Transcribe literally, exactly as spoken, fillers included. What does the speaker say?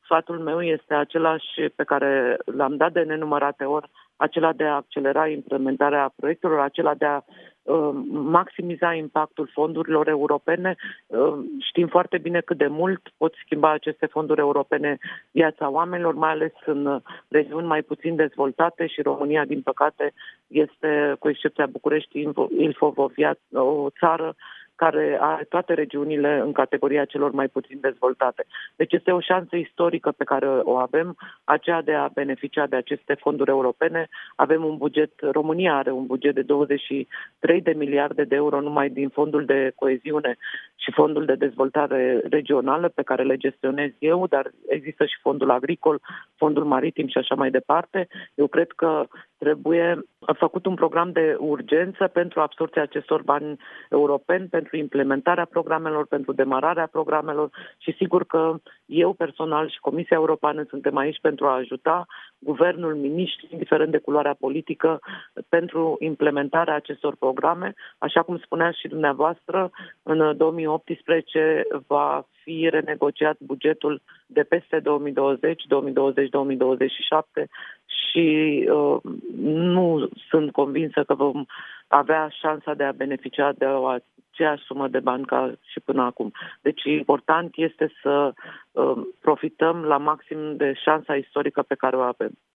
Sfatul meu este același pe care l-am dat de nenumărate ori, acela de a accelera implementarea proiectelor, acela de a uh, maximiza impactul fondurilor europene. Uh, știm foarte bine cât de mult pot schimba aceste fonduri europene viața oamenilor, mai ales în regiuni mai puțin dezvoltate, și România, din păcate, este, cu excepția București, Ilfov-Ovia, o țară care are toate regiunile în categoria celor mai puțin dezvoltate. Deci este o șansă istorică pe care o avem, aceea de a beneficia de aceste fonduri europene. Avem un buget, România are un buget de douăzeci și trei de miliarde de euro numai din fondul de coeziune și fondul de dezvoltare regională pe care le gestionez eu, dar există și fondul agricol, fondul maritim și așa mai departe. Eu cred că trebuie făcut un program de urgență pentru absorbția acestor bani europeni, pentru implementarea programelor, pentru demararea programelor și sigur că eu personal și Comisia Europeană suntem aici pentru a ajuta guvernul, miniștri, indiferent de culoarea politică, pentru implementarea acestor programe. Așa cum spuneați și dumneavoastră, în două mii optsprezece va fi renegociat bugetul de peste două mii douăzeci, două mii douăzeci două mii douăzeci și șapte și uh, nu sunt convinsă că vom avea șansa de a beneficia de o aceeași sumă de bani ca și până acum. Deci important este să uh, profităm la maxim de șansa istorică pe care o avem.